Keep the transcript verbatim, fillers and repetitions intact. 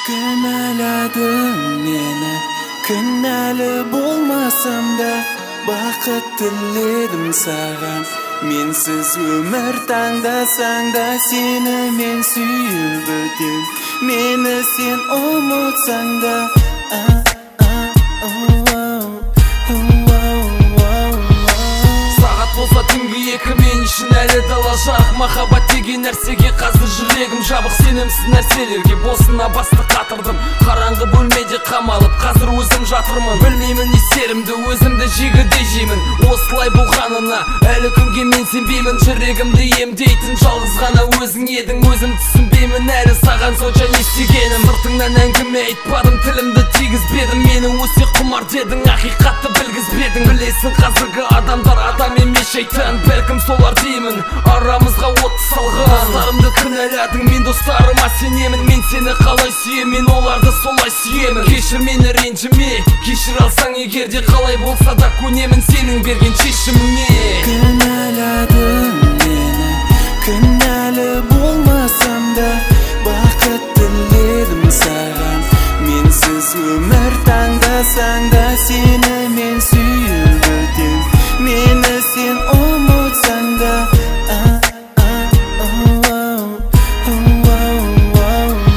Kınaladın meni, kınnalı bolmasam da baqıt diledim sagan. Mensiz ömür tangdasan da seni men suyup ötüm. Meni sen unutsang da ah, ah, oh, oh, oh, oh. Saat bolsa түнгі екі мен үшін әлі далажақ. Махаббат деген нәрсеге қазір жүрегім жабық. Сенімсіз нәрселерге босына басты қатырдым. Қараңғы бөлмеде қамалып қазір өзім жатырмын. Білмеймін не серімді, өзімді жегідей жеймін. Осылай болғанына әлі күнге мен сенбеймін. Жүрегімді емдейтін жалғыз ғана өзің едің. Өзім түсінбеймін әлі саған сонша не істегенім. Сыртыңнан әңгіме айтпадым, тілімді тигізбедім. Мені өсек құмар дедің, ақиқатты білгізбедің. Білесің қазіргі адамдар адам емес шайтан, бәлкім солар деймін. Арамызға от салған достарымды кінәладың, мен достарыма сенемін. Мен сені қалай сүйем, мен оларды солай сүйемін. Кешір мені ренжіме, кешір алсаң егер де қалай болса да көнемін сенің берген шешіміңе. Kınaladın meni,